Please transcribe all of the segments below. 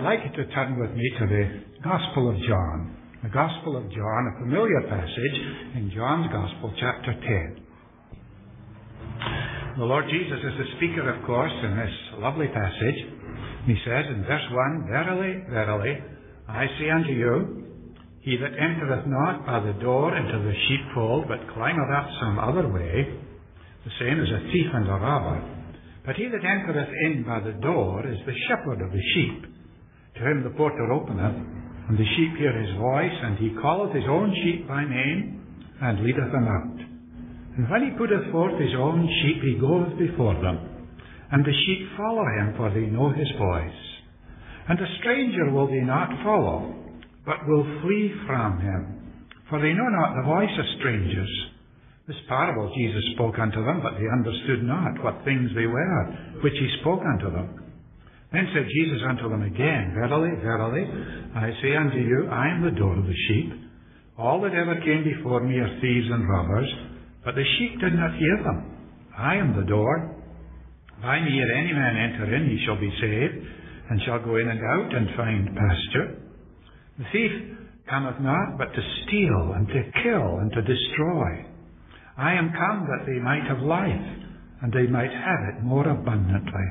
like you to turn with me to the Gospel of John. The Gospel of John, a familiar passage in John's Gospel, chapter 10. The Lord Jesus is the speaker, of course, in this lovely passage. He says in verse 1, Verily, verily, I say unto you, he that entereth not by the door into the sheepfold, but climbeth up some other way, the same is a thief and a robber. But he that entereth in by the door is the shepherd of the sheep. To him the porter openeth, and the sheep hear his voice, and he calleth his own sheep by name, and leadeth them out. And when he putteth forth his own sheep, he goeth before them, and the sheep follow him, for they know his voice. And a stranger will they not follow, but will flee from him, for they know not the voice of strangers. This parable Jesus spoke unto them, but they understood not what things they were, which he spoke unto them. Then said Jesus unto them again, Verily, verily, I say unto you, I am the door of the sheep. All that ever came before me are thieves and robbers, but the sheep did not hear them. I am the door. By me, if any man enter in, he shall be saved, and shall go in and out, and find pasture. The thief cometh not, but to steal, and to kill, and to destroy. I am come that they might have life, and they might have it more abundantly.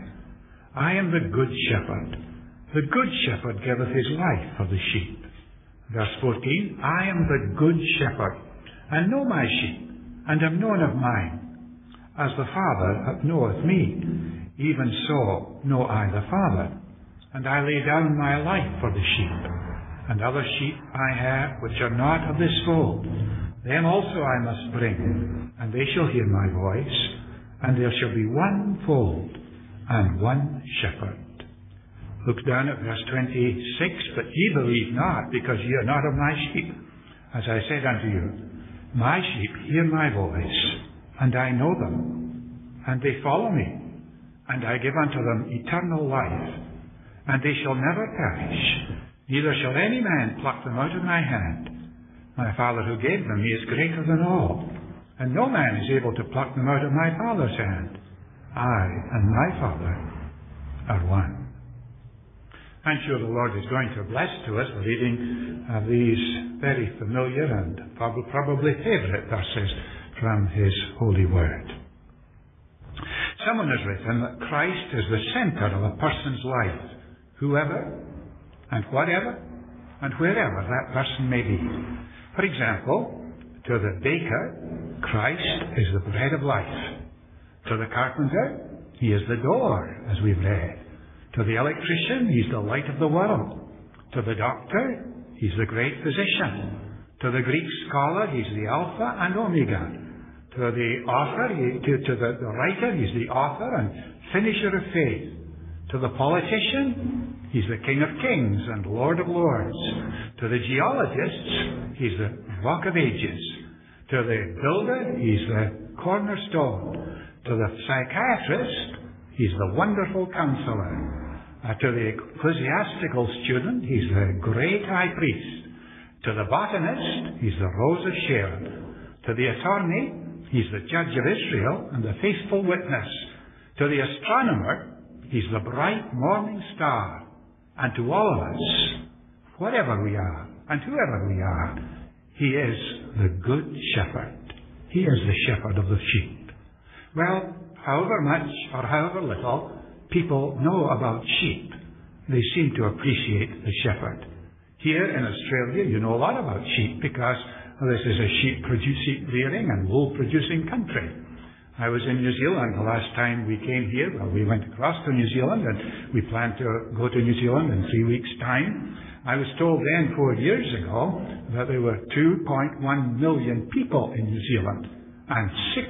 I am the good shepherd. The good shepherd giveth his life for the sheep. Verse 14, I am the good shepherd, and know my sheep, and am known of mine. As the Father knoweth me, even so know I the Father. And I lay down my life for the sheep. And other sheep I have, which are not of this fold. Them also I must bring, and they shall hear my voice, and there shall be one fold and one shepherd. Look down at verse 26, But ye believe not, because ye are not of my sheep. As I said unto you, my sheep hear my voice, and I know them, and they follow me, and I give unto them eternal life, and they shall never perish, neither shall any man pluck them out of my hand. My Father who gave them me is greater than all, and no man is able to pluck them out of my Father's hand. I and my Father are one. I'm sure the Lord is going to bless to us the reading of these very familiar and probably favourite verses from His holy word. Someone has written that Christ is the centre of a person's life, whoever and whatever and wherever that person may be. For example, to the baker, Christ is the bread of life. To the carpenter, He is the door, as we've read. To the electrician, He's the light of the world. To the doctor, He's the great physician. To the Greek scholar, He's the Alpha and Omega. To the author, to the writer, He's the author and finisher of faith. To the politician, He's the King of Kings and Lord of Lords. To the geologists, He's the Rock of Ages. To the builder, He's the cornerstone. To the psychiatrist, He's the wonderful counselor. To the ecclesiastical student, He's the great high priest. To the botanist, He's the rose of Sharon. To the attorney, He's the judge of Israel and the faithful witness. To the astronomer, He's the bright morning star. And to all of us, whatever we are and whoever we are, He is the good shepherd. He is the shepherd of the sheep. Well, however much or however little people know about sheep, they seem to appreciate the shepherd. Here in Australia, you know a lot about sheep because this is a sheep rearing and wool producing country. I was in New Zealand the last time we came here. Well, we went across to New Zealand and we plan to go to New Zealand in 3 weeks' time. I was told then 4 years ago that there were 2.1 million people in New Zealand and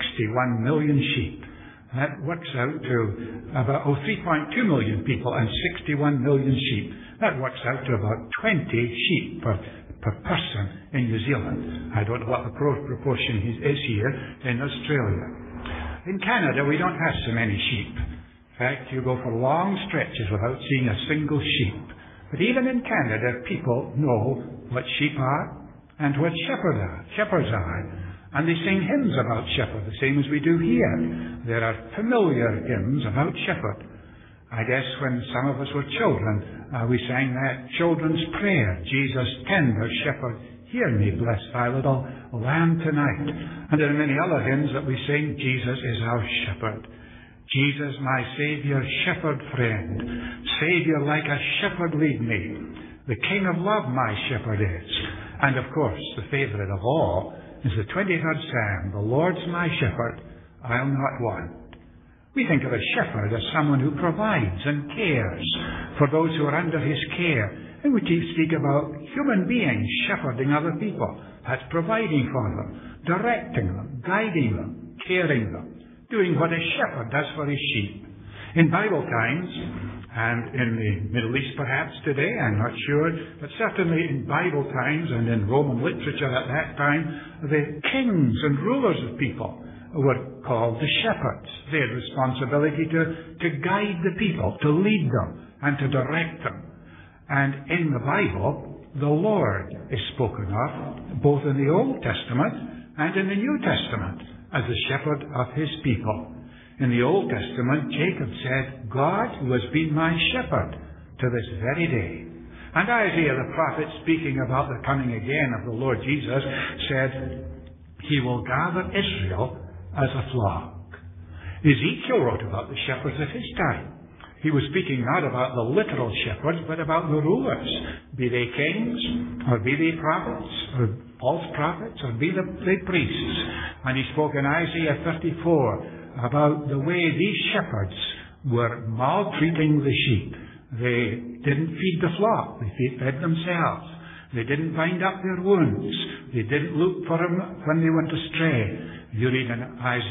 61 million sheep. That works out to about 3.2 million people and 61 million sheep. That works out to about 20 sheep per person in New Zealand. I don't know what the proportion is here in Australia. In Canada, we don't have so many sheep. In fact, you go for long stretches without seeing a single sheep. But even in Canada, people know what sheep are and what shepherds are. And they sing hymns about shepherd, the same as we do here. There are familiar hymns about shepherd. I guess when some of us were children, we sang that children's prayer, Jesus, tender shepherd, hear me, bless thy little lamb tonight. And there are many other hymns that we sing, Jesus is our shepherd. Jesus, my Saviour, shepherd friend, Saviour like a shepherd lead me. The King of love my shepherd is. And of course, the favourite of all is the 23rd Psalm, the Lord's my shepherd, I'll not want. We think of a shepherd as someone who provides and cares for those who are under his care. And we speak about human beings shepherding other people. That's providing for them, directing them, guiding them, caring them, doing what a shepherd does for his sheep. In Bible times, and in the Middle East perhaps today, I'm not sure, but certainly in Bible times and in Roman literature at that time, the kings and rulers of people were called the shepherds. They had responsibility to guide the people, to lead them, and to direct them. And in the Bible, the Lord is spoken of, both in the Old Testament and in the New Testament, as the shepherd of his people. In the Old Testament, Jacob said, God who has been my shepherd to this very day. And Isaiah the prophet, speaking about the coming again of the Lord Jesus, said, he will gather Israel as a flock. Ezekiel wrote about the shepherds of his time. He was speaking not about the literal shepherds, but about the rulers, be they kings, or be they prophets, or false prophets, or be they priests. And he spoke in Isaiah 34 about the way these shepherds were maltreating the sheep. They didn't feed the flock, they fed themselves. They didn't bind up their wounds. They didn't look for them when they went astray. You read in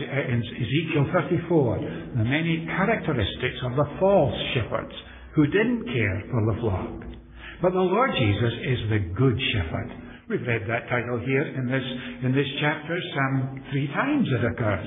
Ezekiel 34 the many characteristics of the false shepherds who didn't care for the flock. But the Lord Jesus is the Good Shepherd. We've read that title here in this chapter some 3 times it occurs.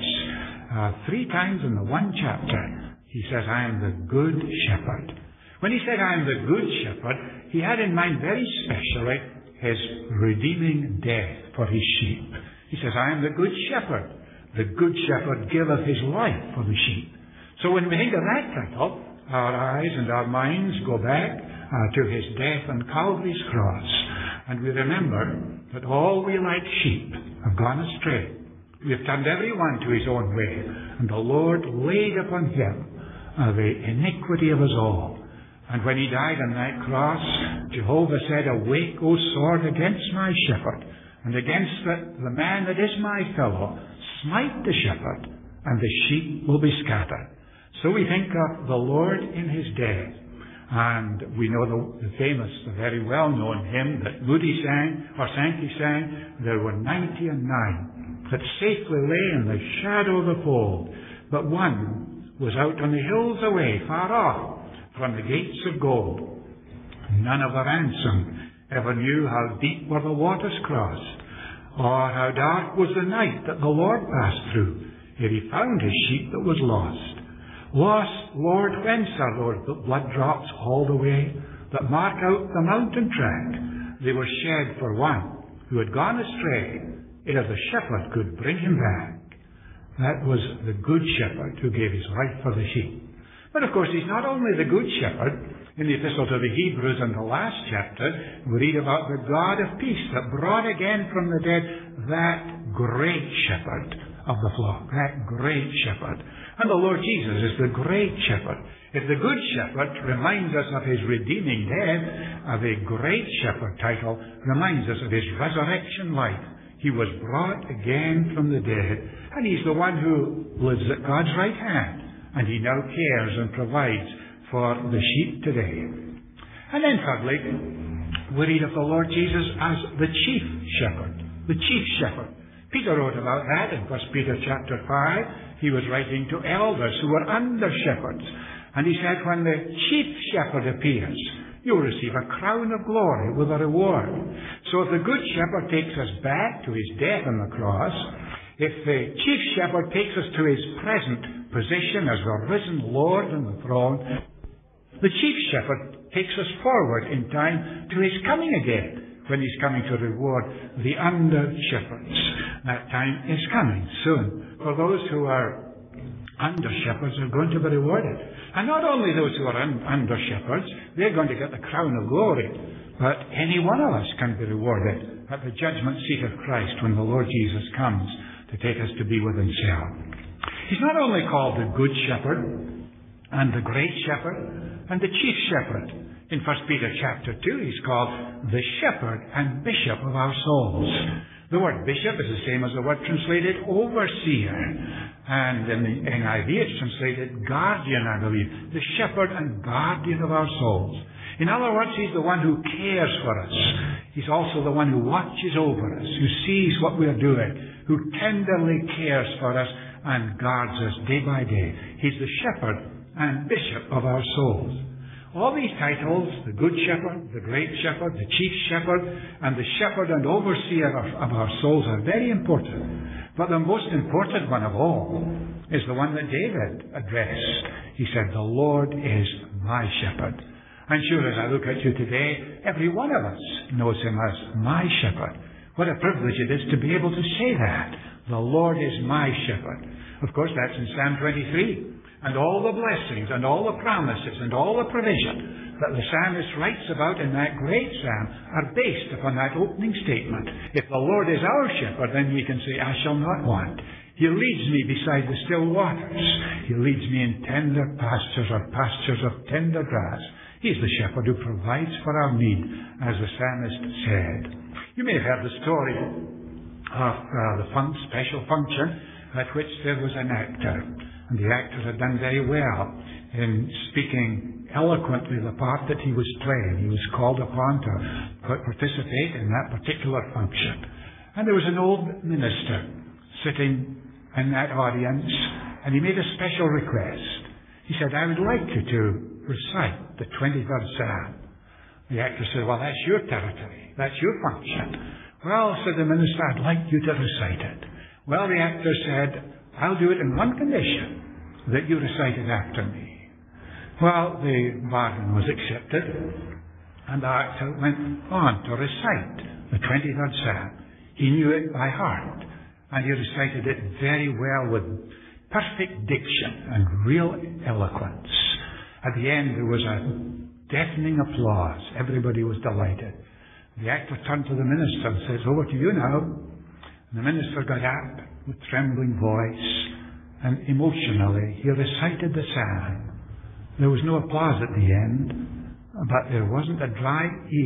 3 times in the one chapter. He says, I am the Good Shepherd. When he said, I am the Good Shepherd, he had in mind very specially his redeeming death for his sheep. He says, I am the Good Shepherd. The Good Shepherd giveth his life for the sheep. So when we think of that title, our eyes and our minds go back to his death on Calvary's cross. And we remember that all we like sheep have gone astray. We have turned every one to his own way. And the Lord laid upon him the iniquity of us all. And when he died on that cross, Jehovah said, awake, O sword, against my shepherd, and against the man that is my fellow. Smite the shepherd, and the sheep will be scattered. So we think of the Lord in his death. And we know the famous, the very well-known hymn that Moody sang, or Sankey sang, there were 99 that safely lay in the shadow of the fold, but one was out on the hills away, far off, from the gates of gold. None of the ransom ever knew how deep were the waters crossed, or how dark was the night that the Lord passed through, ere he found his sheep that was lost. Lost, Lord, whence are Lord the blood drops hauled away, that mark out the mountain track? They were shed for one who had gone astray, ere the shepherd could bring him back. That was the Good Shepherd who gave his life for the sheep. But of course, he's not only the Good Shepherd. In the Epistle to the Hebrews in the last chapter, we read about the God of peace that brought again from the dead that great shepherd of the flock, that great shepherd. And the Lord Jesus is the great shepherd. If the Good Shepherd reminds us of his redeeming death, the Great Shepherd title reminds us of his resurrection life. He was brought again from the dead, and he's the one who lives at God's right hand, and he now cares and provides for the sheep today. And then thirdly, we read of the Lord Jesus as the chief shepherd. The chief shepherd. Peter wrote about that in 1 Peter chapter 5. He was writing to elders who were under shepherds. And he said, when the chief shepherd appears, you'll receive a crown of glory with a reward. So if the Good Shepherd takes us back to his death on the cross, if the chief shepherd takes us to his present position as the risen Lord on the throne, the chief shepherd takes us forward in time to his coming again, when he's coming to reward the under shepherds. That time is coming soon. For those who are under-shepherds are going to be rewarded. And not only those who are under-shepherds, they're going to get the crown of glory, but any one of us can be rewarded at the judgment seat of Christ when the Lord Jesus comes to take us to be with himself. He's not only called the Good Shepherd and the Great Shepherd and the Chief Shepherd. In 1 Peter chapter 2, he's called the Shepherd and Bishop of our souls. The word bishop is the same as the word translated overseer. And in the NIV it's translated guardian, I believe. The shepherd and guardian of our souls. In other words, he's the one who cares for us. He's also the one who watches over us, who sees what we're doing, who tenderly cares for us and guards us day by day. He's the shepherd and bishop of our souls. All these titles, the Good Shepherd, the Great Shepherd, the Chief Shepherd, and the Shepherd and Overseer of our souls are very important. But the most important one of all is the one that David addressed. He said, the Lord is my shepherd. And sure, as I look at you today, every one of us knows him as my shepherd. What a privilege it is to be able to say that. The Lord is my shepherd. Of course, that's in Psalm 23. And all the blessings and all the promises and all the provision that the psalmist writes about in that great psalm are based upon that opening statement. If the Lord is our shepherd, then we can say, I shall not want. He leads me beside the still waters. He leads me in tender pastures or pastures of tender grass. He's the shepherd who provides for our need, as the psalmist said. You may have heard the story of the special function at which there was an actor. And the actor had done very well in speaking eloquently the part that he was playing. He was called upon to participate in that particular function. And there was an old minister sitting in that audience, and he made a special request. He said, I would like you to recite the 23rd Psalm. The actor said, well, that's your territory. That's your function. Well, said the minister, I'd like you to recite it. Well, the actor said, I'll do it in one condition, that you recite it after me. Well, the bargain was accepted, and the actor went on to recite the 23rd Psalm. He knew it by heart, and he recited it very well with perfect diction and real eloquence. At the end, there was a deafening applause. Everybody was delighted. The actor turned to the minister and says, over to you now. And the minister got up with trembling voice, and emotionally he recited the psalm. There was no applause at the end, but there wasn't a dry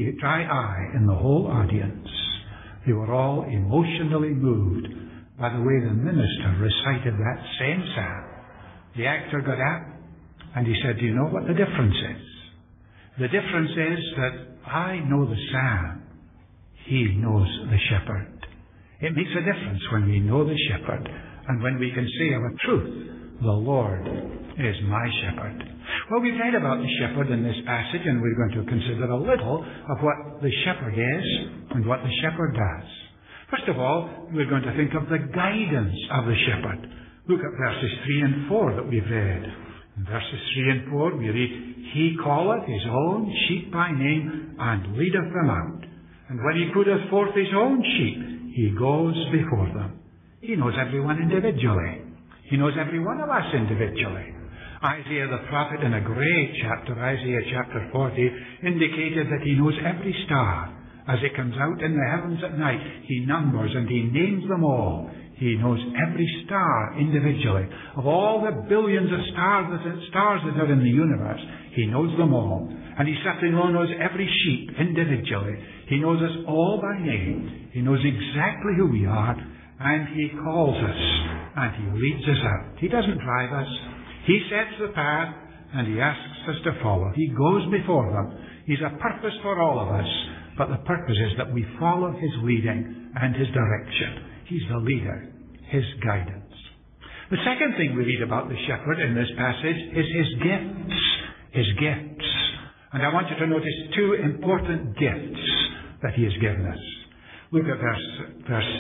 eye in the whole audience. They were all emotionally moved by the way the minister recited that same psalm. The actor got up and he said, do you know what the difference is? The difference is that I know the psalm. He knows the shepherd. It makes a difference when we know the shepherd and when we can say of a truth, the Lord is my shepherd. Well, we've read about the shepherd in this passage, and we're going to consider a little of what the shepherd is and what the shepherd does. First of all, we're going to think of the guidance of the shepherd. Look at verses 3 and 4 that we've read. In verses 3 and 4 we read, He calleth his own sheep by name, and leadeth them out. And when he putteth forth his own sheep, he goes before them. He knows everyone individually. He knows every one of us individually. Isaiah the prophet, in a great chapter, Isaiah chapter 40, indicated that he knows every star. As it comes out in the heavens at night, he numbers and he names them all. He knows every star individually. Of all the billions of stars that are in the universe, he knows them all. And he certainly knows every sheep individually. He knows us all by name. He knows exactly who we are, and he calls us, and he leads us out. He doesn't drive us. He sets the path, and he asks us to follow. He goes before them. He's a purpose for all of us, but the purpose is that we follow his leading and his direction. He's the leader, his guidance. The second thing we read about the shepherd in this passage is his gifts. His gifts. And I want you to notice two important gifts that he has given us. Look at verse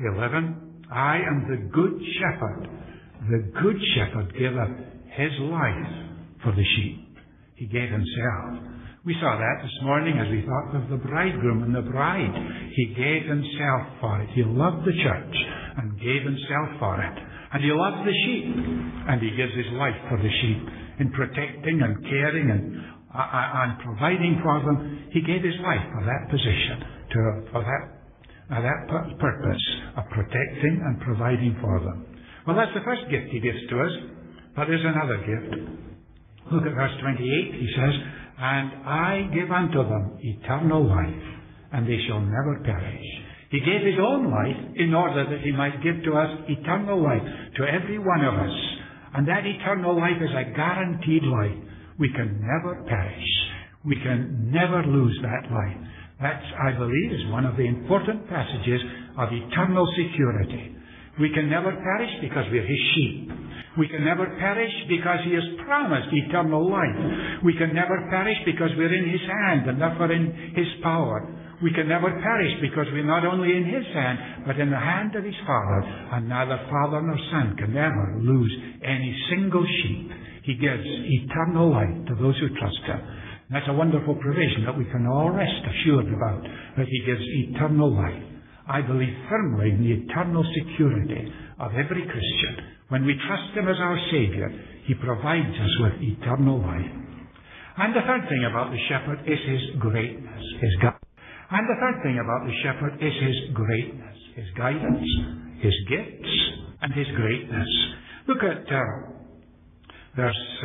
11. I am the good shepherd. The good shepherd giveth his life for the sheep. He gave himself. We saw that this morning as we thought of the bridegroom and the bride. He gave himself for it. He loved the church and gave himself for it. And he loves the sheep. And he gives his life for the sheep. In protecting and caring and providing for them, he gave his life for that position, for that purpose of protecting and providing for them. Well, that's the first gift he gives to us. But there's another gift. Look at verse 28. He says, "And I give unto them eternal life, and they shall never perish." He gave his own life in order that he might give to us eternal life, to every one of us. And that eternal life is a guaranteed life. We can never perish. We can never lose that life. That, I believe, is one of the important passages of eternal security. We can never perish because we're his sheep. We can never perish because he has promised eternal life. We can never perish because we're in his hand and therefore in his power. We can never perish because we're not only in his hand, but in the hand of his Father. And neither Father nor Son can ever lose any single sheep. He gives eternal life to those who trust him. And that's a wonderful provision that we can all rest assured about, that he gives eternal life. I believe firmly in the eternal security of every Christian. When we trust him as our Saviour, he provides us with eternal life. And the third thing about the shepherd is his greatness, his guidance. And the third thing about the shepherd is his greatness, his guidance, his gifts, and his greatness. Look at verse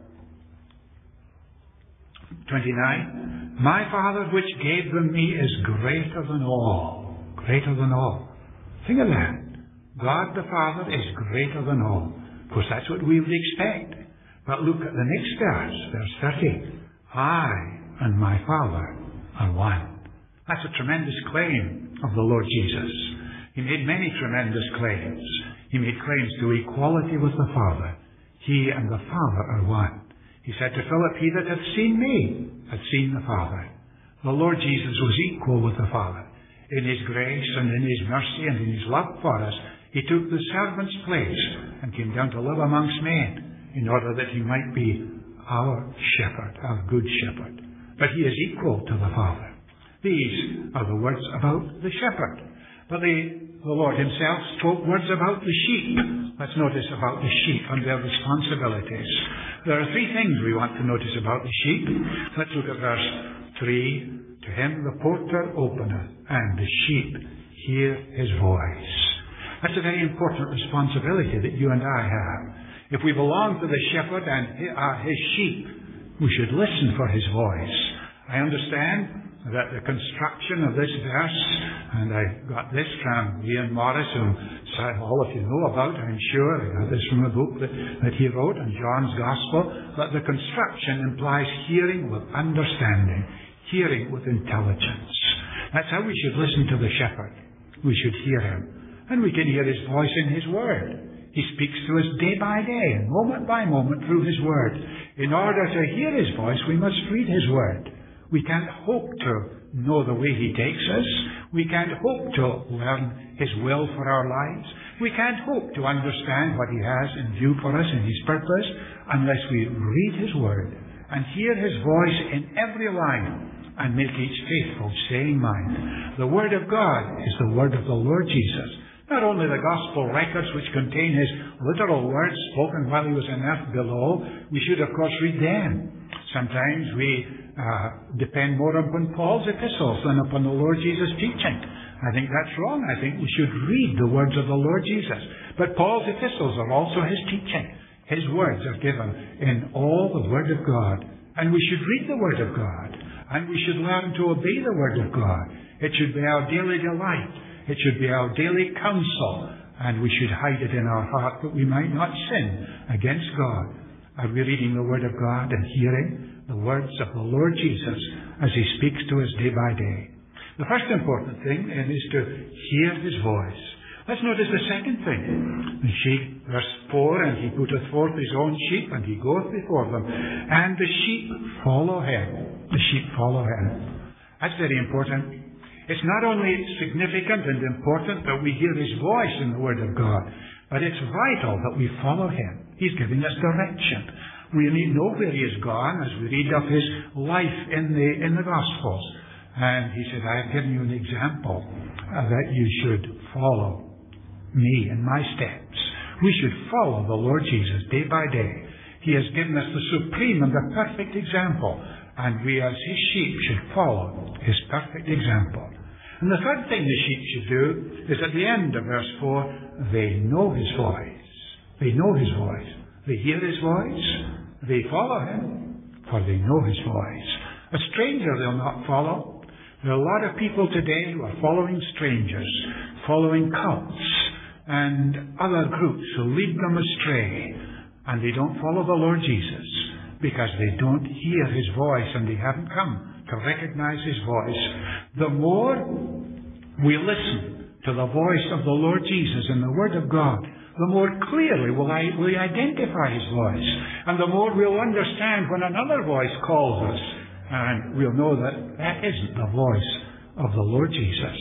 29. "My Father which gave them me is greater than all." Greater than all. Think of that. God the Father is greater than all. Of course, that's what we would expect. But look at the next verse, verse 30. "I and my Father are one." That's a tremendous claim of the Lord Jesus. He made many tremendous claims. He made claims to equality with the Father. He and the Father are one. He said to Philip, "He that hath seen me hath seen the Father." The Lord Jesus was equal with the Father. In his grace and in his mercy and in his love for us, he took the servant's place and came down to live amongst men in order that he might be our shepherd, our good shepherd. But he is equal to the Father. These are the words about the shepherd. But the Lord himself spoke words about the sheep. Let's notice about the sheep and their responsibilities. There are three things we want to notice about the sheep. Let's look at verse 3. "To him the porter openeth, and the sheep hear his voice." That's a very important responsibility that you and I have. If we belong to the shepherd and are his sheep, we should listen for his voice. I understand that the construction of this verse, and I got this from Ian Morris, whom all of you know about, I'm sure. I got this from a book that he wrote on John's Gospel, that the construction implies hearing with understanding, hearing with intelligence. That's how we should listen to the shepherd. We should hear him. And we can hear his voice in his word. He speaks to us day by day and moment by moment through his word. In order to hear his voice, we must read his word. We can't hope to know the way he takes us. We can't hope to learn his will for our lives. We can't hope to understand what he has in view for us in his purpose unless we read his word and hear his voice in every line and make each faithful staying mind. The word of God is the word of the Lord Jesus. Not only the gospel records which contain his literal words spoken while he was on earth below, we should of course read them. Sometimes we depend more upon Paul's epistles than upon the Lord Jesus' teaching. I think that's wrong. I think we should read the words of the Lord Jesus. But Paul's epistles are also his teaching. His words are given in all the Word of God. And we should read the Word of God. And we should learn to obey the Word of God. It should be our daily delight. It should be our daily counsel. And we should hide it in our heart that we might not sin against God. Are we reading the Word of God and hearing the words of the Lord Jesus as he speaks to us day by day? The first important thing is to hear his voice. Let's notice the second thing. The sheep, verse 4, "And he putteth forth his own sheep, and he goeth before them, and the sheep follow him." The sheep follow him. That's very important. It's not only significant and important that we hear his voice in the Word of God, but it's vital that we follow him. He's giving us direction. We need to know where he is gone as we read of his life in the Gospels. And he said, "I have given you an example that you should follow me and my steps." We should follow the Lord Jesus day by day. He has given us the supreme and the perfect example, and we as His sheep should follow His perfect example. And the third thing the sheep should do is at the end of verse 4, they know His voice. They know His voice. They hear His voice. They follow Him, for they know His voice. A stranger they'll not follow. There are a lot of people today who are following strangers, following cults and other groups who lead them astray. And they don't follow the Lord Jesus because they don't hear His voice and they haven't come to recognize His voice. The more we listen to the voice of the Lord Jesus in the Word of God, the more clearly will we identify His voice. And the more we'll understand when another voice calls us. And we'll know that that isn't the voice of the Lord Jesus.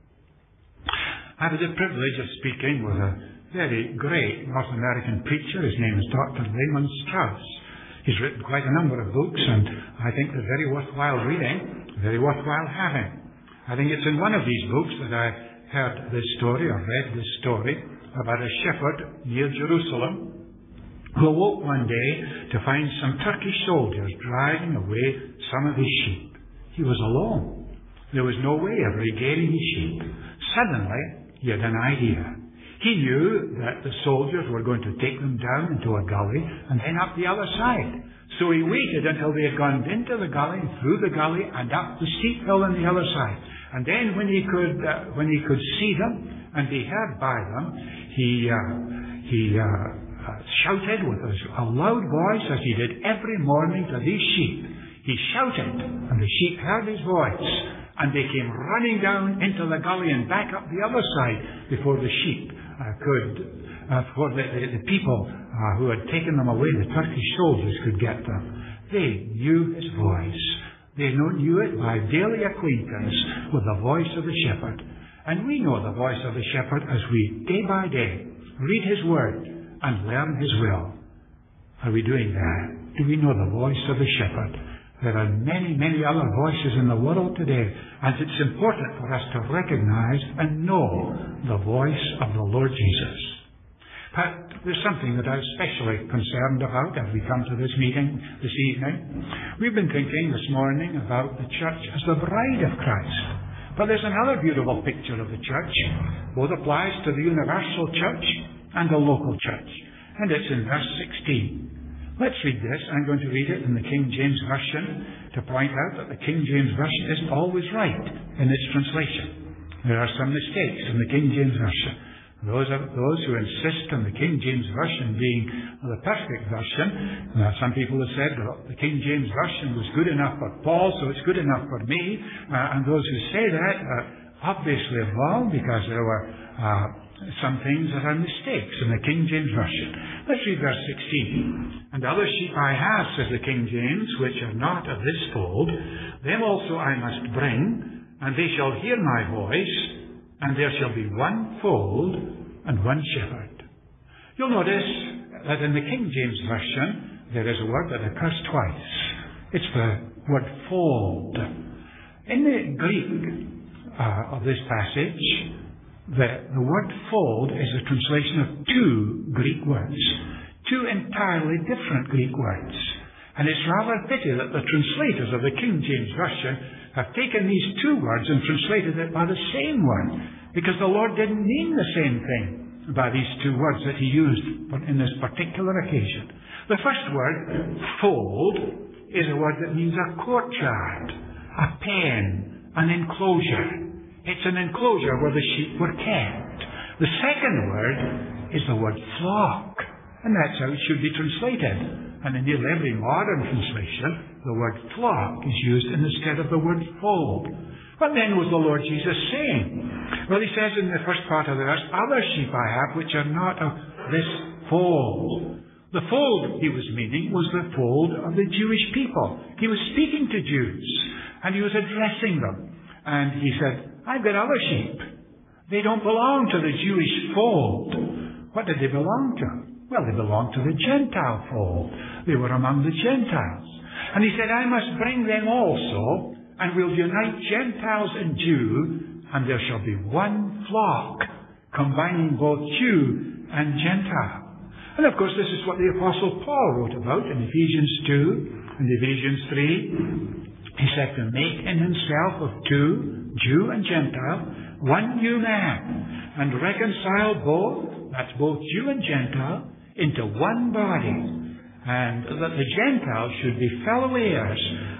I had the privilege of speaking with a very great North American preacher. His name is Dr. Raymond Strauss. He's written quite a number of books, and I think they're very worthwhile reading, very worthwhile having. I think it's in one of these books that I heard this story, or read this story, about a shepherd near Jerusalem who awoke one day to find some Turkish soldiers driving away some of his sheep. He was alone. There was no way of regaining his sheep. Suddenly, he had an idea. He knew that the soldiers were going to take them down into a gully and then up the other side. So he waited until they had gone into the gully, through the gully, and up the steep hill on the other side. And then when he could see them and be heard by them, he shouted with a loud voice, as he did every morning to these sheep. He shouted, and the sheep heard his voice, and they came running down into the gully and back up the other side before the sheep before the people who had taken them away, the Turkish soldiers, could get them. They knew his voice. They knew it by daily acquaintance with the voice of the shepherd. And we know the voice of the shepherd as we, day by day, read his word and learn his will. Are we doing that? Do we know the voice of the shepherd? There are many, many other voices in the world today, and it's important for us to recognize and know the voice of the Lord Jesus. But there's something that I'm especially concerned about as we come to this meeting this evening. We've been thinking this morning about the church as the bride of Christ. But there's another beautiful picture of the church. Both applies to the universal church and the local church. And it's in verse 16. Let's read this. I'm going to read it in the King James Version to point out that the King James Version isn't always right in its translation. There are some mistakes in the King James Version. Those who insist on the King James Version being the perfect version, some people have said, well, the King James Version was good enough for Paul, so it's good enough for me. And those who say that are obviously wrong, because there were some things that are mistakes in the King James Version. Let's read verse 16. And other sheep I have, says the King James, which are not of this fold, them also I must bring, and they shall hear my voice, and there shall be one fold and one shepherd. You'll notice that in the King James Version, there is a word that occurs twice. It's the word fold. In the Greek of this passage, the word fold is a translation of two Greek words, two entirely different Greek words. And it's rather pity that the translators of the King James Version have taken these two words and translated it by the same word, because the Lord didn't mean the same thing by these two words that He used in this particular occasion. The first word, fold, is a word that means a courtyard, a pen, an enclosure. It's an enclosure where the sheep were kept. The second word is the word flock, and that's how it should be translated. And in nearly every modern translation, the word flock is used instead of the word fold. What then was the Lord Jesus saying? Well, He says in the first part of the verse, other sheep I have which are not of this fold. The fold He was meaning was the fold of the Jewish people. He was speaking to Jews, and He was addressing them. And He said, I've got other sheep. They don't belong to the Jewish fold. What did they belong to? Well, they belonged to the Gentile fold. They were among the Gentiles. And He said, I must bring them also, and we'll unite Gentiles and Jew, and there shall be one flock, combining both Jew and Gentile. And of course, this is what the Apostle Paul wrote about in Ephesians 2 and Ephesians 3. He said to make in himself of two, Jew and Gentile, one new man, and reconcile both, that's both Jew and Gentile, into one body, and that the Gentiles should be fellow heirs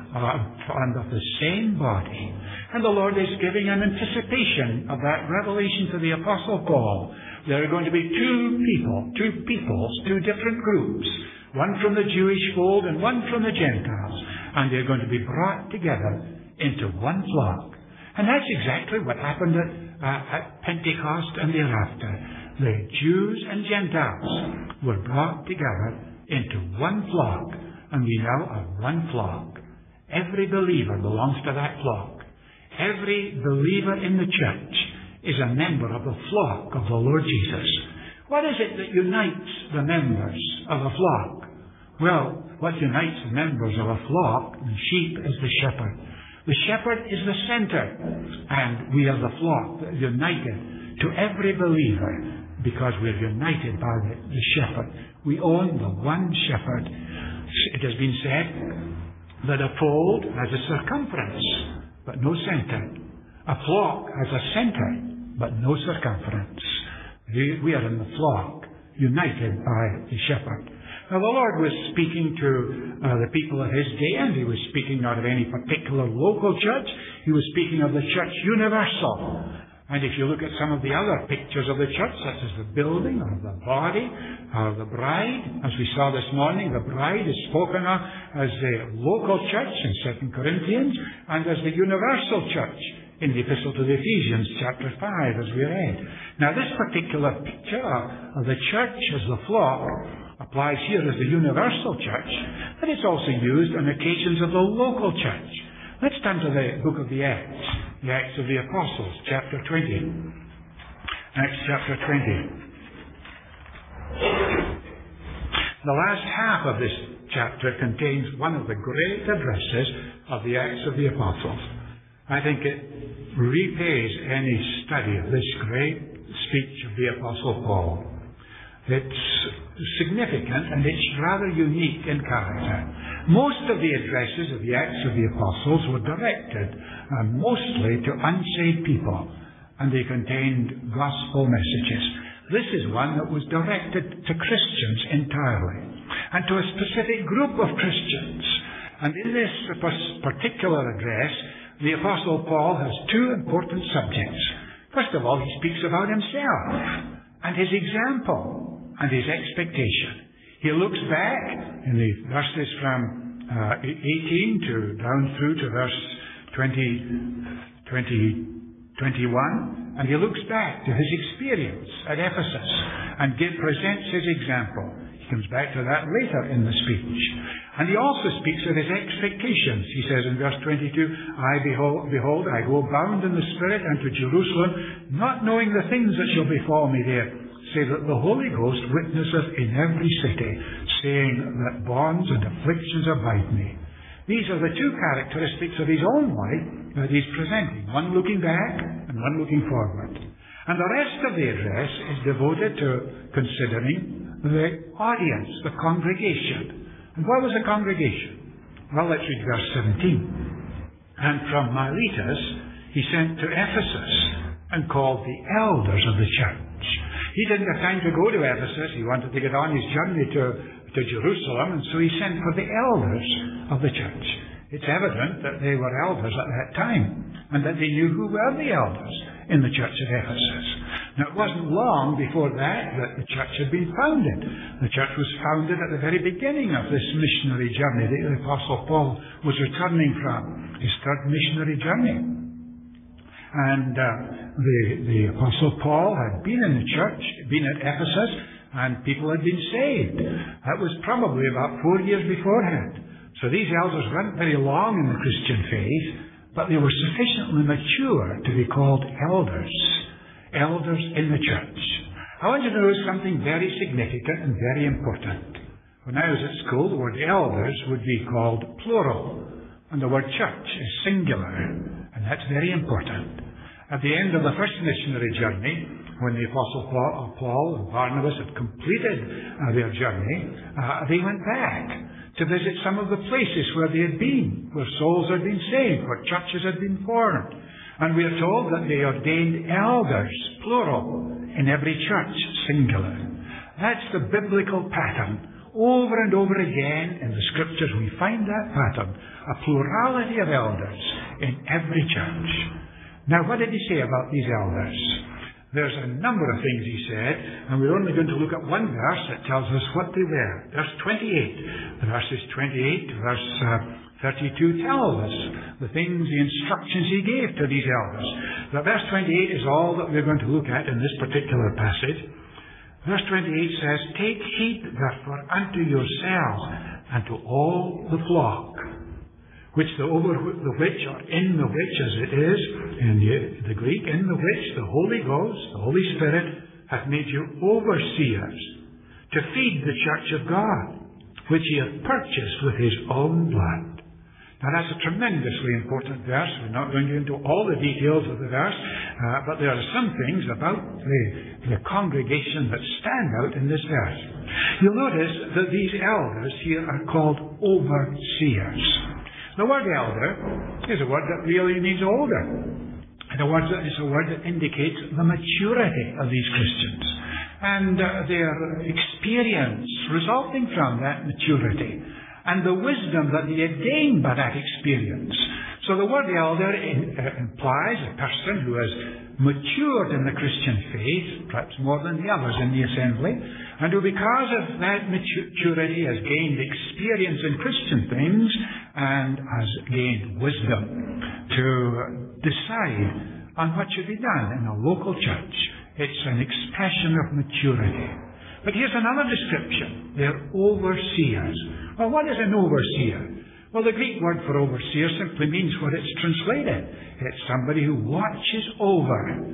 and of the same body. And the Lord is giving an anticipation of that revelation to the Apostle Paul. There are going to be two peoples, two different groups, one from the Jewish fold and one from the Gentiles, and they're going to be brought together into one flock. And that's exactly what happened at Pentecost and thereafter. The Jews and Gentiles were brought together into one flock, and we now are one flock. Every believer belongs to that flock. Every believer in the church is a member of the flock of the Lord Jesus. What is it that unites the members of a flock? Well, what unites the members of a flock, the sheep, is the shepherd. The shepherd is the center, and we are the flock, united to every believer, because we're united by the shepherd. We own the one shepherd. It has been said that a fold has a circumference, but no center. A flock has a center, but no circumference. We are in the flock, united by the shepherd. Now, the Lord was speaking to the people of His day, and He was speaking not of any particular local church. He was speaking of the church universal. And if you look at some of the other pictures of the church, such as the building or the body or the bride, as we saw this morning, the bride is spoken of as the local church in 2 Corinthians and as the universal church in the Epistle to the Ephesians, chapter 5, as we read. Now, this particular picture of the church as the flock applies here as the universal church, but it's also used on occasions of the local church. Let's turn to the book of the Acts of the Apostles, chapter 20. Acts chapter 20. The last half of this chapter contains one of the great addresses of the Acts of the Apostles. I think it repays any study of this great speech of the Apostle Paul. It's significant and it's rather unique in character. Most of the addresses of the Acts of the Apostles were directed mostly to unsaved people, and they contained gospel messages. This is one that was directed to Christians entirely, and to a specific group of Christians. And in this particular address, the Apostle Paul has two important subjects. First of all, he speaks about himself and his example and his expectation. He looks back in the verses from 18 to down through to verse 21, and he looks back to his experience at Ephesus and presents his example. He comes back to that later in the speech. And he also speaks of his expectations. He says in verse 22, Behold, I go bound in the Spirit unto Jerusalem, not knowing the things that shall befall me there, save that the Holy Ghost witnesseth in every city, saying that bonds and afflictions abide me. These are the two characteristics of his own life that he's presenting, one looking back and one looking forward. And the rest of the address is devoted to considering the audience, the congregation. And what was the congregation? Well, let's read verse 17. And from Miletus he sent to Ephesus and called the elders of the church. He didn't have time to go to Ephesus. He wanted to get on his journey to Jerusalem, and so he sent for the elders of the church. It's evident that they were elders at that time, and that they knew who were the elders in the church of Ephesus. Now, it wasn't long before that the church had been founded. The church was founded at the very beginning of this missionary journey that the Apostle Paul was returning from, his third missionary journey. And the Apostle Paul had been in the church, been at Ephesus, and people had been saved. That was probably about 4 years beforehand. So these elders weren't very long in the Christian faith, but they were sufficiently mature to be called elders in the church. I want you to know something very significant and very important. When I was at school, the word elders would be called plural, and the word church is singular, and that's very important. At the end of the first missionary journey, when the Apostle Paul and Barnabas had completed their journey, they went back to visit some of the places where they had been, where souls had been saved, where churches had been formed. And we are told that they ordained elders, plural, in every church, singular. That's the biblical pattern. Over and over again in the Scriptures we find that pattern, a plurality of elders in every church. Now, what did he say about these elders? There's a number of things he said, and we're only going to look at one verse that tells us what they were. Verse 28. The verses 28 to verse 32 tell us the things, the instructions he gave to these elders. But verse 28 is all that we're going to look at in this particular passage. Verse 28 says, "Take heed therefore unto yourselves and to all the flock, which over the which, or in the which as it is in the Greek, in the which the Holy Ghost, the Holy Spirit, hath made you overseers, to feed the church of God, which he hath purchased with his own blood." Now that's a tremendously important verse. We're not going into all the details of the verse, but there are some things about the congregation that stand out in this verse. You'll notice that these elders here are called overseers. The word elder is a word that really means older. And it's a word that indicates the maturity of these Christians and their experience resulting from that maturity and the wisdom that they had gained by that experience. So the word elder implies a person who has matured in the Christian faith, perhaps more than the others in the assembly, and who because of that maturity has gained experience in Christian things and has gained wisdom to decide on what should be done in a local church. It's an expression of maturity. But here's another description. They're overseers. Well, what is an overseer? Well, the Greek word for overseer simply means what it's translated. It's somebody who watches over.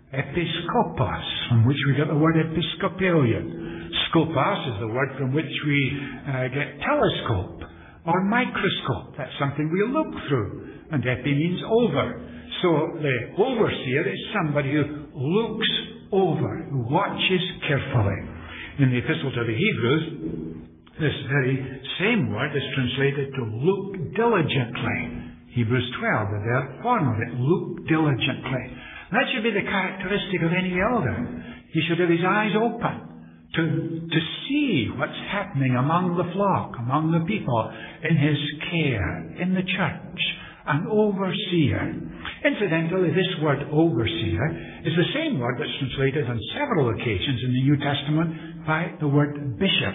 Episkopos, from which we get the word Episcopalian. Skopos is the word from which we get telescope or microscope. That's something we look through. And epi means over. So the overseer is somebody who looks over, who watches carefully. In the Epistle to the Hebrews, this very same word is translated to look diligently. Hebrews 12, the verb form of it, look diligently. That should be the characteristic of any elder. He should have his eyes open to see what's happening among the flock, among the people, in his care, in the church. An overseer. Incidentally, this word overseer is the same word that's translated on several occasions in the New Testament by the word bishop.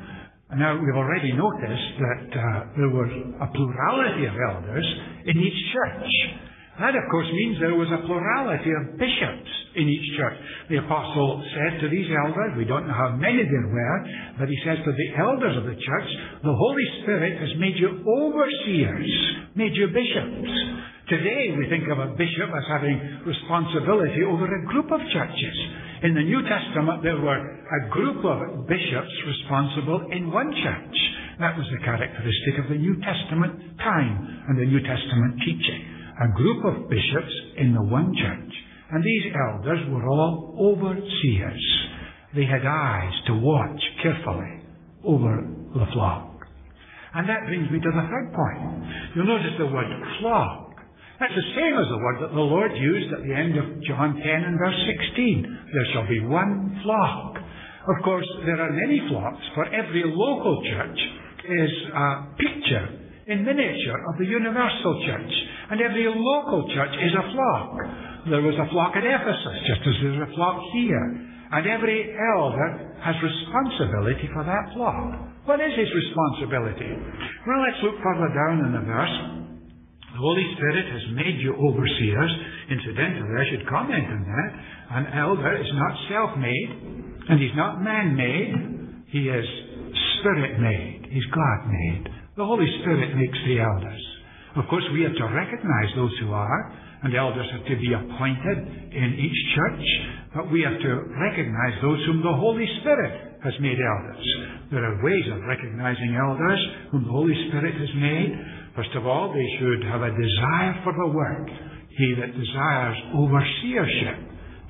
Now, we've already noticed that there was a plurality of elders in each church. That, of course, means there was a plurality of bishops in each church. The apostle said to these elders, we don't know how many there were, but he says to the elders of the church, the Holy Spirit has made you overseers, made you bishops. Today, we think of a bishop as having responsibility over a group of churches. In the New Testament, there were a group of bishops responsible in one church. That was the characteristic of the New Testament time and the New Testament teaching. A group of bishops in the one church. And these elders were all overseers. They had eyes to watch carefully over the flock. And that brings me to the third point. You'll notice the word flock. That's the same as the word that the Lord used at the end of John 10 and verse 16. There shall be one flock. Of course, there are many flocks, for every local church is a picture in miniature of the universal church. And every local church is a flock. There was a flock at Ephesus, just as there's a flock here. And every elder has responsibility for that flock. What is his responsibility? Well, let's look further down in the verse. The Holy Spirit has made you overseers. Incidentally, I should comment on that. An elder is not self-made, and he's not man-made. He is Spirit-made. He's God-made. The Holy Spirit makes the elders. Of course, we have to recognize those who are, and elders have to be appointed in each church, but we have to recognize those whom the Holy Spirit has made elders. There are ways of recognizing elders whom the Holy Spirit has made. First of all, they should have a desire for the work. He that desires overseership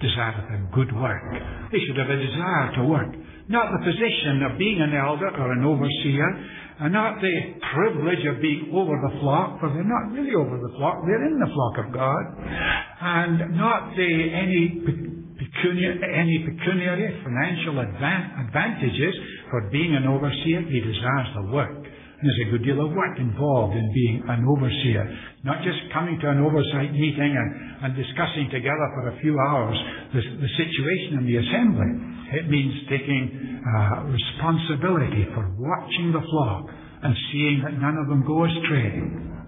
desireth a good work. They should have a desire to work. Not the position of being an elder or an overseer, and not the privilege of being over the flock, for they're not really over the flock, they're in the flock of God. And not any pecuniary financial advantages for being an overseer. He desires the work. And there's a good deal of work involved in being an overseer. Not just coming to an oversight meeting and discussing together for a few hours the situation in the assembly. It means taking responsibility for watching the flock and seeing that none of them go astray.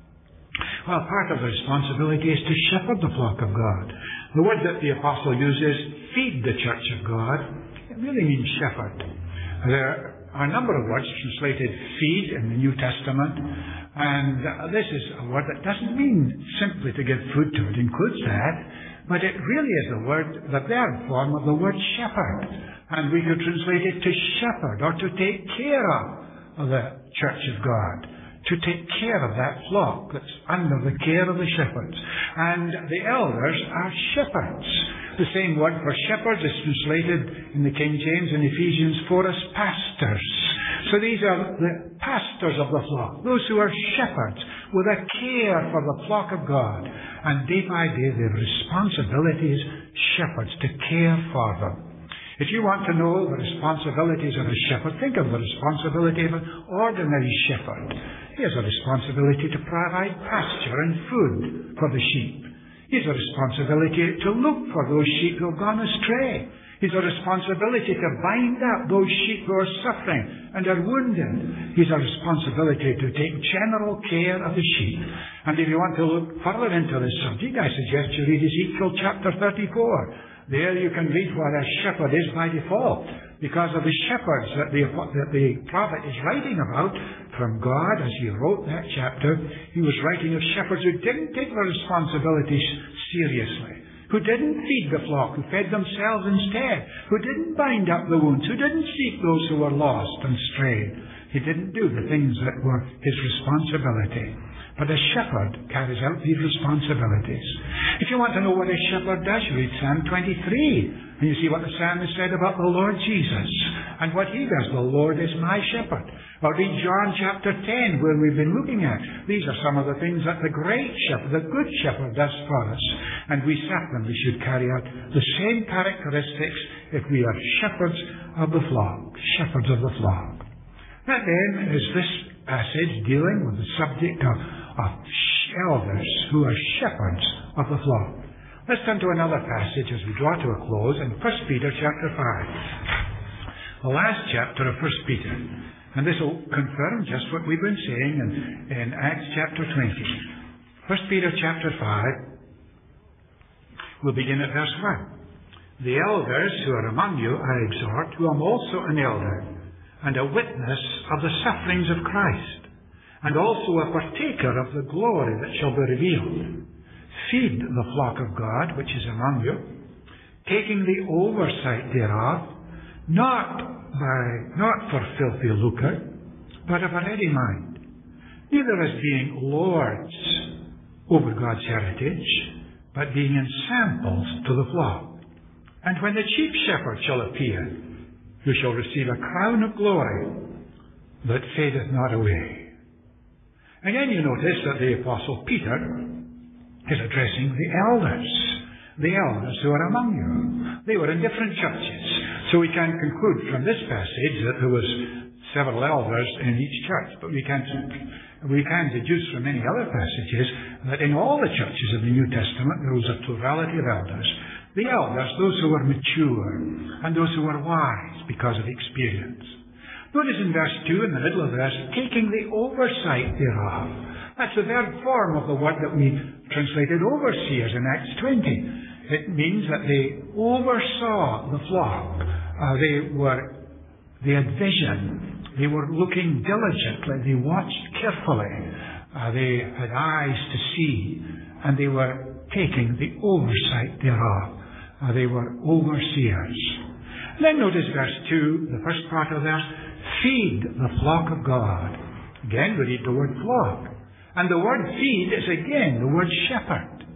Well, part of the responsibility is to shepherd the flock of God. The word that the apostle uses, feed the church of God, it really means shepherd. There are a number of words translated feed in the New Testament, and this is a word that doesn't mean simply to give food to. It includes that, but it really is the verb form of the word shepherd. And we could translate it to shepherd, or to take care of the church of God, to take care of that flock that's under the care of the shepherds. And the elders are shepherds. The same word for shepherds is translated in the King James in Ephesians 4 as pastors. So these are the pastors of the flock, those who are shepherds with a care for the flock of God. And day by day their responsibility is shepherds to care for them. If you want to know the responsibilities of a shepherd, think of the responsibility of an ordinary shepherd. He has a responsibility to provide pasture and food for the sheep. He has a responsibility to look for those sheep who have gone astray. He has a responsibility to bind up those sheep who are suffering and are wounded. He has a responsibility to take general care of the sheep. And if you want to look further into this subject, I suggest you read Ezekiel chapter 34. There you can read what a shepherd is by default, because of the shepherds that the prophet is writing about from God. As he wrote that chapter, he was writing of shepherds who didn't take their responsibilities seriously, who didn't feed the flock, who fed themselves instead, who didn't bind up the wounds, who didn't seek those who were lost and strayed. He didn't do the things that were his responsibility. But a shepherd carries out these responsibilities. If you want to know what a shepherd does, you read Psalm 23, and you see what the psalmist said about the Lord Jesus, and what he does. The Lord is my shepherd. Or read John chapter 10, where we've been looking at. These are some of the things that the great shepherd, the good shepherd, does for us. And we certainly should carry out the same characteristics if we are shepherds of the flock. Shepherds of the flock. That then is this passage dealing with the subject of elders who are shepherds of the flock. Let's turn to another passage as we draw to a close in 1 Peter chapter 5. The last chapter of 1 Peter. And this will confirm just what we've been saying in Acts chapter 20. 1 Peter chapter 5, we'll begin at verse 1. The elders who are among you I exhort, who am also an elder, and a witness of the sufferings of Christ, and also a partaker of the glory that shall be revealed. Feed the flock of God which is among you, taking the oversight thereof, not for filthy lucre, but of a ready mind, neither as being lords over God's heritage, but being ensamples to the flock. And when the chief shepherd shall appear, you shall receive a crown of glory that fadeth not away. Again, you notice that the Apostle Peter is addressing the elders who are among you. They were in different churches. So we can conclude from this passage that there was several elders in each church, but we can deduce from many other passages that in all the churches of the New Testament there was a plurality of elders. The elders, those who were mature, and those who were wise because of experience. Notice in verse 2, in the middle of the verse, taking the oversight thereof. That's the verb form of the word that we translated overseers in Acts 20. It means that they oversaw the flock. They had vision. They were looking diligently. They watched carefully. They had eyes to see. And they were taking the oversight thereof. They were overseers. Then notice verse 2, the first part of verse, feed the flock of God. Again, we read the word flock. And the word feed is again the word shepherd.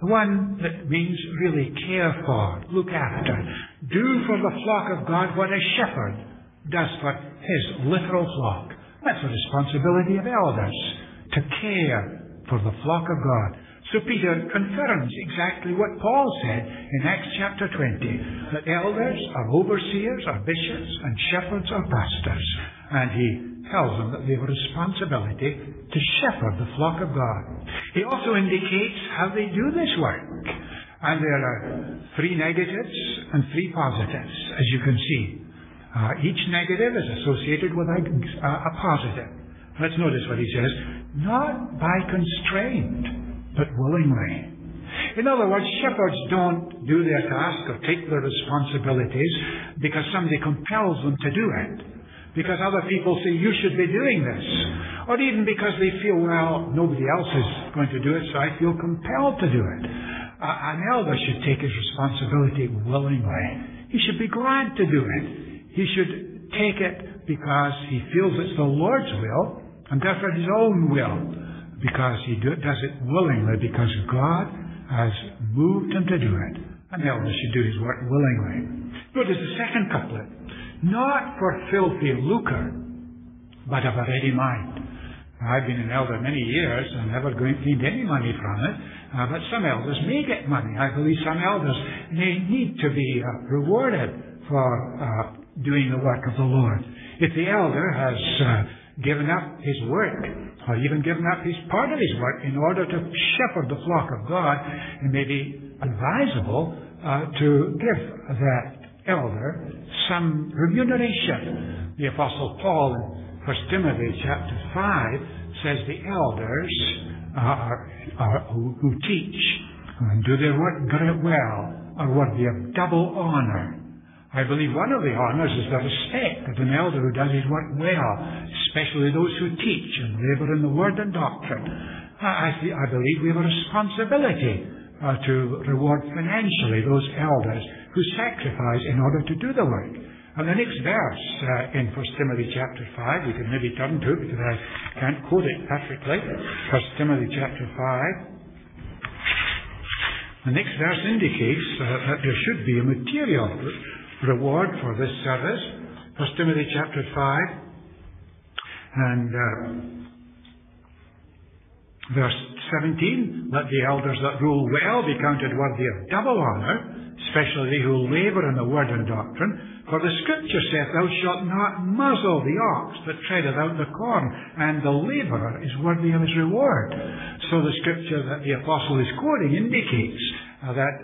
The one that means really care for, look after. Do for the flock of God what a shepherd does for his literal flock. That's the responsibility of elders, to care for the flock of God. So Peter confirms exactly what Paul said in Acts chapter 20, that elders are overseers, are bishops, and shepherds are pastors. And he tells them that they have a responsibility to shepherd the flock of God. He also indicates how they do this work. And there are 3 negatives and 3 positives, as you can see. Each negative is associated with a positive. Let's notice what he says. Not by constraint, but willingly. In other words, shepherds don't do their task or take their responsibilities because somebody compels them to do it. Because other people say, you should be doing this. Or even because they feel, well, nobody else is going to do it, so I feel compelled to do it. An elder should take his responsibility willingly. He should be glad to do it. He should take it because he feels it's the Lord's will, and therefore his own will, because he does it willingly, because God has moved him to do it. An elder should do his work willingly. Notice the second couplet. Not for filthy lucre, but of a ready mind. I've been an elder many years and never gained any money from it, but some elders may get money. I believe some elders may need to be rewarded for doing the work of the Lord. If the elder has given up his work, or even given up his part of his work in order to shepherd the flock of God, it may be advisable to give that elder some remuneration. The Apostle Paul in 1 Timothy chapter 5 says the elders who teach and do their work well are worthy of double honor. I believe one of the honors is the respect of an elder who does his work well, especially those who teach and labor in the word and doctrine. I believe we have a responsibility to reward financially those elders who sacrifice in order to do the work. And the next verse in 1 Timothy chapter 5, we can maybe turn to because I can't quote it perfectly. 1 Timothy chapter 5. The next verse indicates that there should be a material reward for this service. 1 Timothy chapter 5 and verse 17, let the elders that rule well be counted worthy of double honor, especially they who labor in the word and doctrine. For the Scripture saith, thou shalt not muzzle the ox that treadeth out the corn, and the labourer is worthy of his reward. So the Scripture that the Apostle is quoting indicates that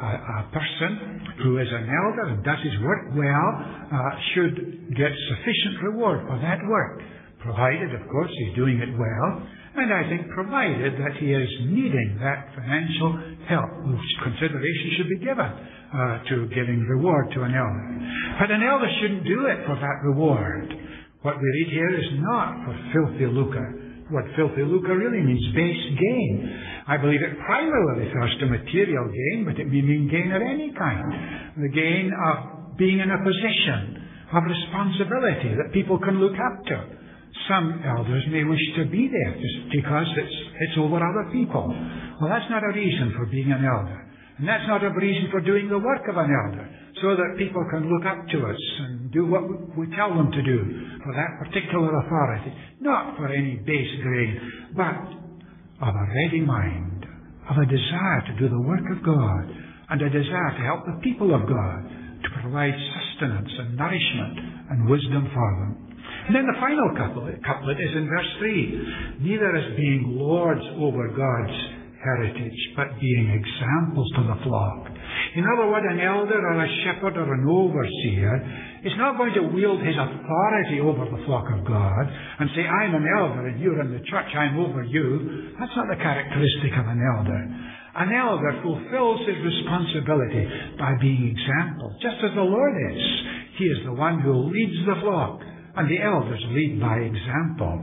a person who is an elder and does his work well should get sufficient reward for that work, provided, of course, he's doing it well. And I think provided that he is needing that financial help, which consideration should be given to giving reward to an elder. But an elder shouldn't do it for that reward. What we read here is not for filthy lucre. What filthy lucre really means base gain. I believe it primarily refers to material gain, but it may mean gain of any kind. The gain of being in a position of responsibility that people can look up to. Some elders may wish to be there just because it's over other people. Well, that's not a reason for being an elder. And that's not a reason for doing the work of an elder, so that people can look up to us and do what we tell them to do for that particular authority. Not for any base gain, but of a ready mind, of a desire to do the work of God, and a desire to help the people of God, to provide sustenance and nourishment and wisdom for them. And then the final couplet is in verse 3. Neither as being lords over God's heritage, but being examples to the flock. In other words, an elder or a shepherd or an overseer is not going to wield his authority over the flock of God and say, I'm an elder and you're in the church, I'm over you. That's not the characteristic of an elder. An elder fulfills his responsibility by being example, just as the Lord is. He is the one who leads the flock. And the elders lead by example,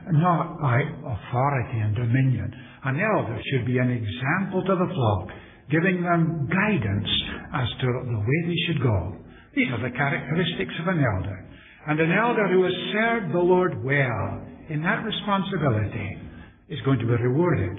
not by authority and dominion. An elder should be an example to the flock, giving them guidance as to the way they should go. These are the characteristics of an elder. And an elder who has served the Lord well in that responsibility is going to be rewarded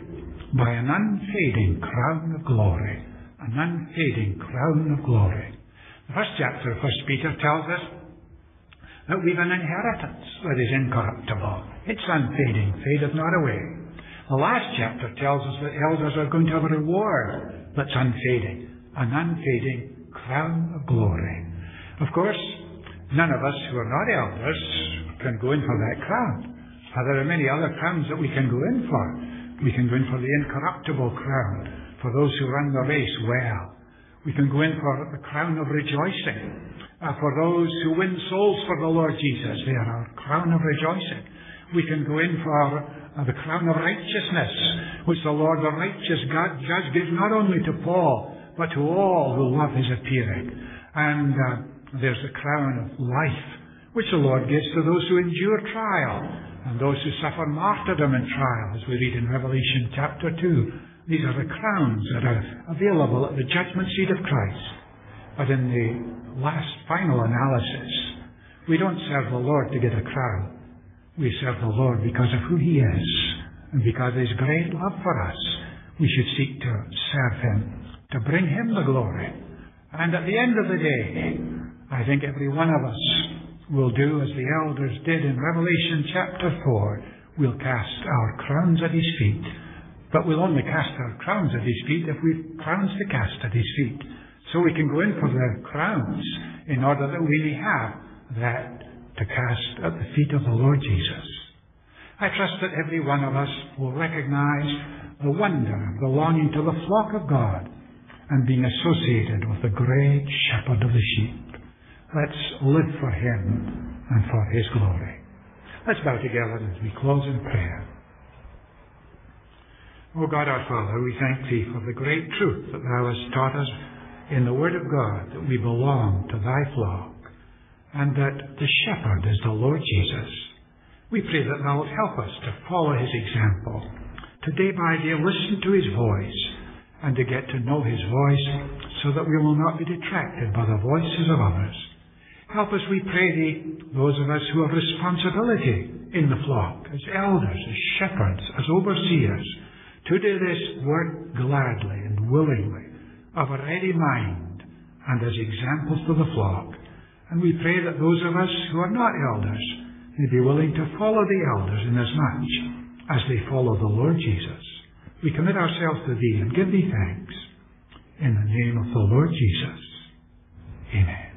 by an unfading crown of glory. An unfading crown of glory. The first chapter of 1 Peter tells us that we've an inheritance that is incorruptible. It's unfading, fadeth not away. The last chapter tells us that elders are going to have a reward that's unfading, an unfading crown of glory. Of course, none of us who are not elders can go in for that crown. There are many other crowns that we can go in for. We can go in for the incorruptible crown, for those who run the race well. We can go in for the crown of rejoicing. For those who win souls for the Lord Jesus, they are our crown of rejoicing. We can go in for the crown of righteousness, which the Lord, the righteous God, judge, gives not only to Paul, but to all who love his appearing. And there's the crown of life, which the Lord gives to those who endure trial, and those who suffer martyrdom in trial, as we read in Revelation chapter 2. These are the crowns that are available at the judgment seat of Christ. But in the last final analysis, we don't serve the Lord to get a crown. We serve the Lord because of who He is, and because of His great love for us. We should seek to serve Him, to bring Him the glory. And at the end of the day, I think every one of us will do as the elders did in Revelation chapter 4. We'll cast our crowns at His feet. But we'll only cast our crowns at His feet if we've crowns to cast at His feet. So we can go in for the crowns in order that we may have that to cast at the feet of the Lord Jesus. I trust that every one of us will recognize the wonder of belonging to the flock of God and being associated with the great shepherd of the sheep. Let's live for Him and for His glory. Let's bow together as we close in prayer. O God our Father, we thank Thee for the great truth that Thou hast taught us in the Word of God, that we belong to Thy flock, and that the shepherd is the Lord Jesus. We pray that Thou wilt help us to follow His example, to day by day listen to His voice, and to get to know His voice, so that we will not be detracted by the voices of others. Help us, we pray Thee, those of us who have responsibility in the flock, as elders, as shepherds, as overseers, to do this work gladly and willingly, of a ready mind, and as examples to the flock. And we pray that those of us who are not elders may be willing to follow the elders inasmuch as they follow the Lord Jesus. We commit ourselves to Thee and give Thee thanks. In the name of the Lord Jesus. Amen.